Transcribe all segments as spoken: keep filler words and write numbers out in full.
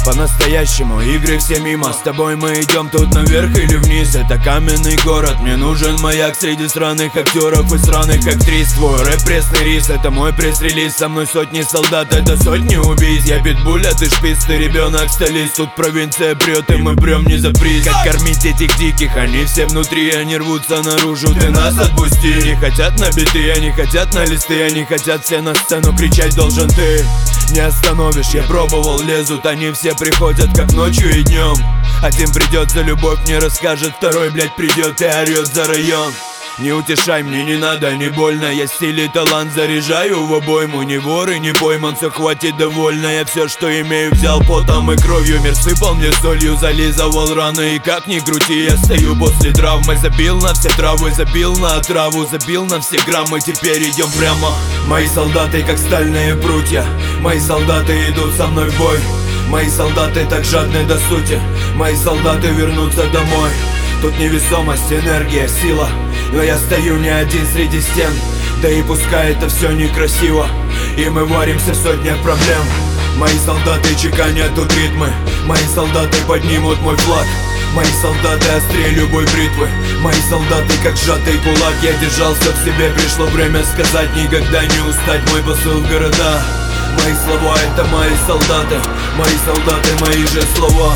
По-настоящему игры все мимо. С тобой мы идем тут наверх или вниз. Это каменный город, мне нужен маяк среди сраных актеров и сраных актрис. Твой рэп пресный рис, это мой пресс-релиз. Со мной сотни солдат, это сотни убийц. Я питбуль, а ты шпиц, ты ребенок столиц. Тут провинция прет, и мы прем не за приз. Как кормить этих диких, они все внутри, они рвутся наружу, ты нас отпусти. Не хотят на биты, они хотят на листы. Они хотят все на сцену, кричать должен ты. Не остановишь, я пробовал, лезут они все, приходят как ночью и днем. Один придет за любовь, мне расскажет, второй, блядь, придет и орет за район. Не утешай, мне не надо, не больно. Я стиль и талант заряжаю в обойму. Не вор и не пойман, все хватит довольно. Я все, что имею, взял потом и кровью. Мир сыпал мне солью, зализывал раны. И как ни крути, я стою после травмы. Забил на все травы, забил на отраву, забил на все граммы, теперь идем прямо. Мои солдаты как стальные прутья. Мои солдаты идут со мной в бой. Мои солдаты так жадны до сути. Мои солдаты вернутся домой. Тут невесомость, энергия, сила. Но я стою не один среди стен. Да и пускай это все некрасиво, и мы варимся в сотнях проблем. Мои солдаты чеканят тут ритмы. Мои солдаты поднимут мой флаг. Мои солдаты острее любой бритвы. Мои солдаты как сжатый кулак. Я держался в себе, пришло время сказать: никогда не устать, мой посыл в города. Мои слова это мои солдаты. Мои солдаты, мои же слова.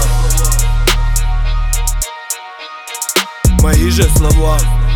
Мои же слова.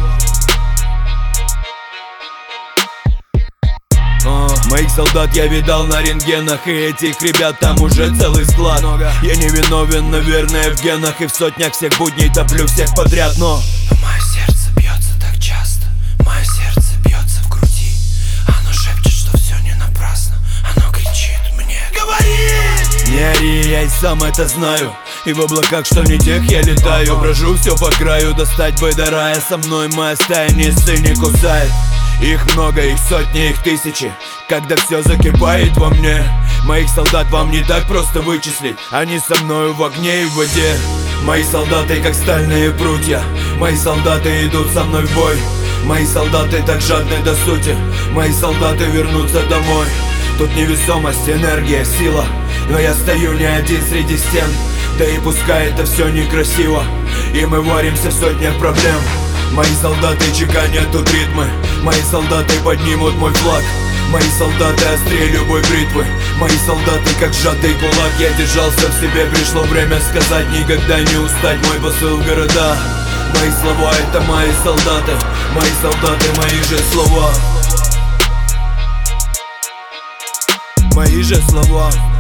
uh, Моих солдат я видал на рентгенах, и этих ребят там уже целый склад. Я не виновен, наверное, в генах, и в сотнях всех будней топлю всех подряд. Но мое сердце бьется так часто, мое сердце бьется в груди. Оно шепчет, что все не напрасно. Оно кричит мне: говори! Не ори, я и сам это знаю. И в облаках, что не тех, я летаю. Брожу все по краю, достать бы до рая. Со мной моя стая не сы, не кусает. Их много, их сотни, их тысячи. Когда все закипает во мне, моих солдат вам не так просто вычислить. Они со мною в огне и в воде. Мои солдаты как стальные прутья. Мои солдаты идут со мной в бой. Мои солдаты так жадны до сути. Мои солдаты вернутся домой. Тут невесомость, энергия, сила. Но я стою не один среди стен. Да и пускай это все некрасиво, и мы варимся в сотнях проблем. Мои солдаты чеканят тут ритмы. Мои солдаты поднимут мой флаг. Мои солдаты острее любой бритвы. Мои солдаты как сжатый кулак. Я держался в себе, пришло время сказать: никогда не устать, мой посыл в города. Мои слова это мои солдаты. Мои солдаты, мои же слова. Мои же слова.